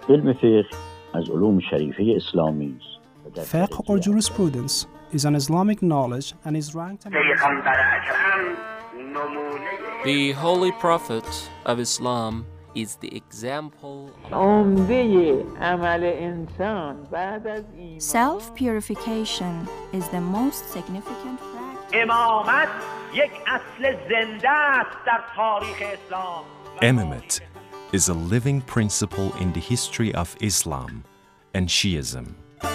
علم فقه از علوم شریفه اسلامی است. Fiqh or jurisprudence is an Islamic knowledge and is ranked The Holy Prophet of Islam is the example. Self-purification is the most significant practice. امامت یک اصل زنده است در تاریخ اسلام. Imamate is a living principle in the history of Islam and Shiism.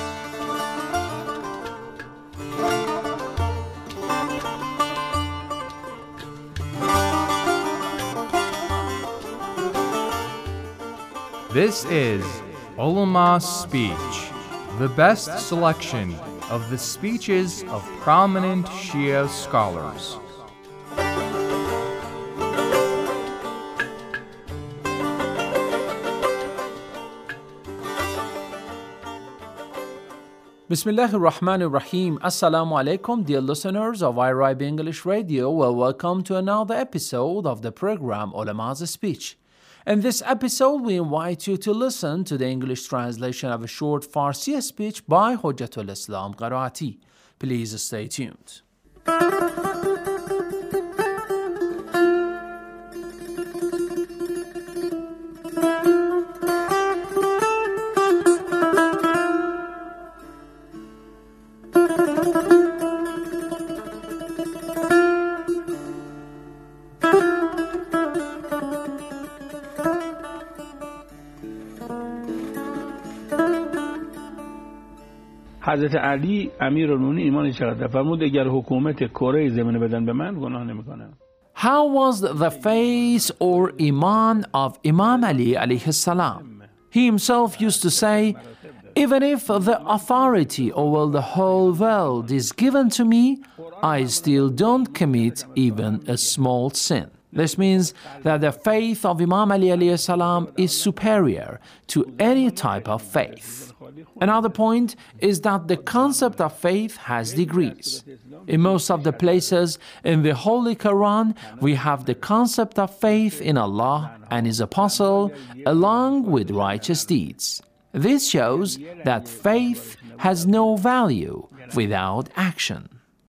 This is Ulama Speech, the best selection of the speeches of prominent Shia scholars. Bismillah ar-Rahman ar-Rahim. Assalamu alaikum, dear listeners of IRIB English Radio. Well, welcome to another episode of the program Ulama's Speech. In this episode, we invite you to listen to the English translation of a short Farsi speech by Hujjatul Islam Qaraati. Please stay tuned. حضرت علی امیرالمومنین ایمان چقدر فرمود اگر حکومت کره زمینه بدن به من گناه نمیکنم. How was the faith or iman of Imam Ali alayhi salam? He himself used to say, even if the authority over the whole world is given to me, I still don't commit even a small sin. This means that the faith of Imam Ali alayhi salam is superior to any type of faith. Another point is that the concept of faith has degrees. In most of the places in the Holy Quran, we have the concept of faith in Allah and His Apostle along with righteous deeds. This shows that faith has no value without action.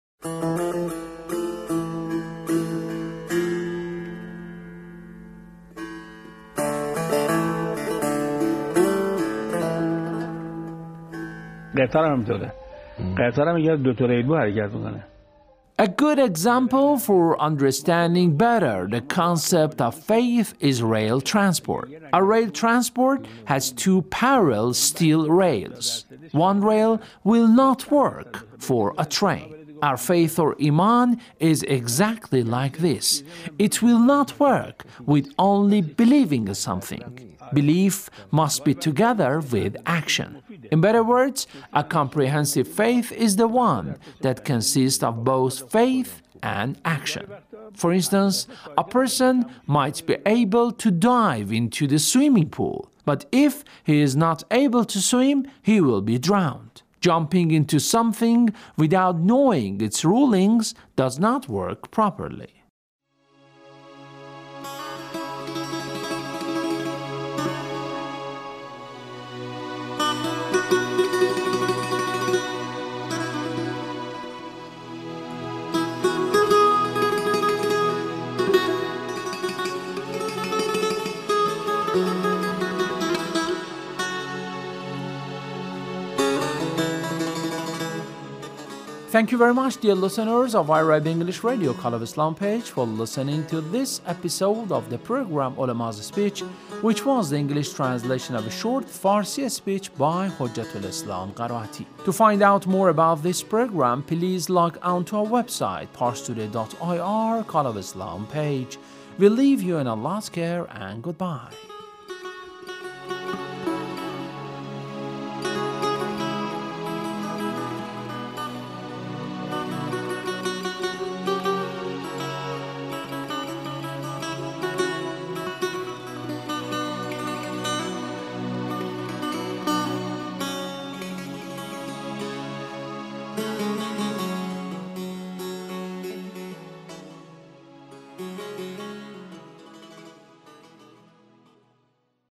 A good example for understanding better the concept of faith is rail transport. A rail transport has two parallel steel rails. One rail will not work for a train. Our faith or iman is exactly like this. It will not work with only believing something. Belief must be together with action. In better words, a comprehensive faith is the one that consists of both faith and action. For instance, a person might be able to dive into the swimming pool, but if he is not able to swim, he will be drowned. Jumping into something without knowing its rulings does not work properly. Thank you very much, dear listeners of IRIB English Radio Call of Islam page, for listening to this episode of the program Ulama's Speech, which was the English translation of a short Farsi speech by Hujjatul Islam Qaraati. To find out more about this program, please log on to our website, parstoday.ir Call of Islam page. We leave you in Allah's care and goodbye.